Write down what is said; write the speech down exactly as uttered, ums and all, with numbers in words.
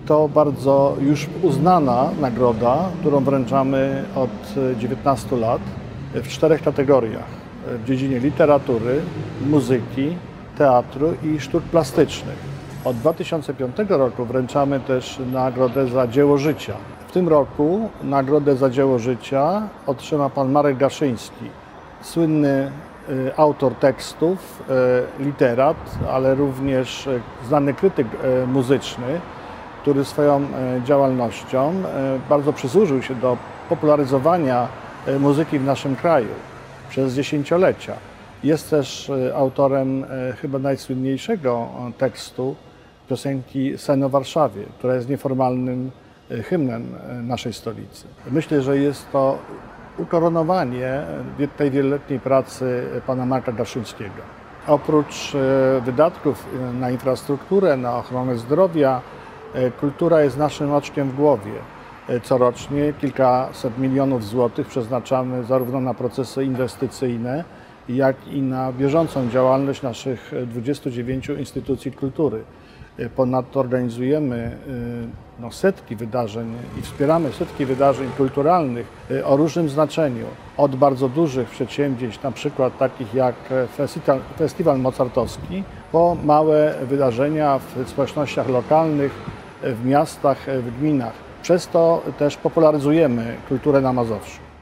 To bardzo już uznana nagroda, którą wręczamy od dziewiętnastu lat w czterech kategoriach. W dziedzinie literatury, muzyki, teatru i sztuk plastycznych. Od dwa tysiące piątego roku wręczamy też nagrodę za dzieło życia. W tym roku nagrodę za dzieło życia otrzyma pan Marek Gaszyński, słynny autor tekstów, literat, ale również znany krytyk muzyczny, który swoją działalnością bardzo przysłużył się do popularyzowania muzyki w naszym kraju przez dziesięciolecia. Jest też autorem chyba najsłynniejszego tekstu piosenki Sen o Warszawie, która jest nieformalnym hymnem naszej stolicy. Myślę, że jest to ukoronowanie tej wieloletniej pracy pana Marka Gaszyńskiego. Oprócz wydatków na infrastrukturę, na ochronę zdrowia, kultura jest naszym oczkiem w głowie. Corocznie kilkaset milionów złotych przeznaczamy zarówno na procesy inwestycyjne, jak i na bieżącą działalność naszych dwudziestu dziewięciu instytucji kultury. Ponadto organizujemy no, setki wydarzeń i wspieramy setki wydarzeń kulturalnych o różnym znaczeniu. Od bardzo dużych przedsięwzięć, na przykład takich jak festiwal, festiwal mozartowski, po małe wydarzenia w społecznościach lokalnych, w miastach, w gminach. Przez to też popularyzujemy kulturę na Mazowszu.